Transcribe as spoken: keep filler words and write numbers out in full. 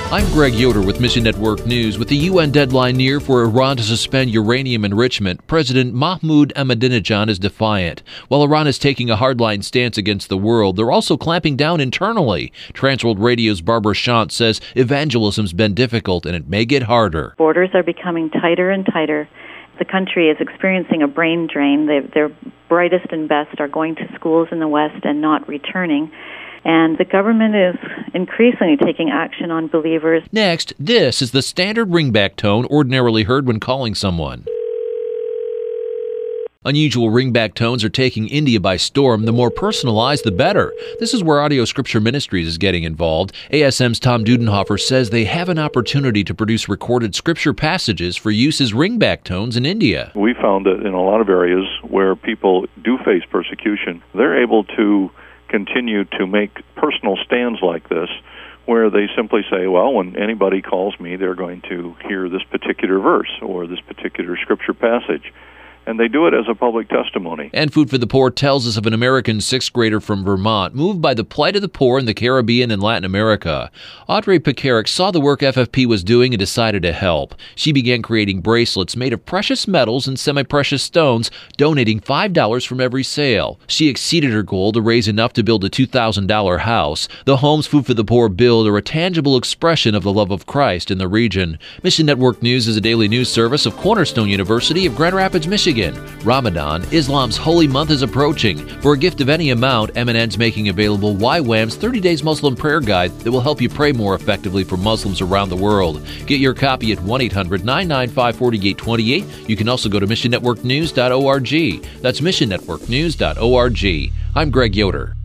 I'm Greg Yoder with Mission Network News. With the U N deadline near for Iran to suspend uranium enrichment, President Mahmoud Ahmadinejad is defiant. While Iran is taking a hardline stance against the world, they're also clamping down internally. Transworld Radio's Barbara Shant says evangelism's been difficult and it may get harder. Borders are becoming tighter and tighter. The country is experiencing a brain drain. They, their brightest and best are going to schools in the West and not returning. And the government is increasingly taking action on believers. Next, this is the standard ringback tone ordinarily heard when calling someone. Unusual ringback tones are taking India by storm. The more personalized, the better. This is where Audio Scripture Ministries is getting involved. A S M's Tom Dudenhofer says they have an opportunity to produce recorded scripture passages for use as ringback tones in India. We found that in a lot of areas where people do face persecution, they're able to continue to make personal stands like this, where they simply say, well, when anybody calls me, they're going to hear this particular verse or this particular scripture passage. And they do it as a public testimony. And Food for the Poor tells us of an American sixth grader from Vermont moved by the plight of the poor in the Caribbean and Latin America. Audrey Pekarik saw the work F F P was doing and decided to help. She began creating bracelets made of precious metals and semi-precious stones, donating five dollars from every sale. She exceeded her goal to raise enough to build a two thousand dollars house. The homes Food for the Poor build are a tangible expression of the love of Christ in the region. Mission Network News is a daily news service of Cornerstone University of Grand Rapids, Michigan. Ramadan, Islam's holy month, is approaching. For a gift of any amount, M and N's making available Y WAM's thirty days Muslim Prayer Guide that will help you pray more effectively for Muslims around the world. Get your copy at one eight hundred nine nine five four eight two eight. You can also go to mission network news dot org. That's mission network news dot org. I'm Greg Yoder.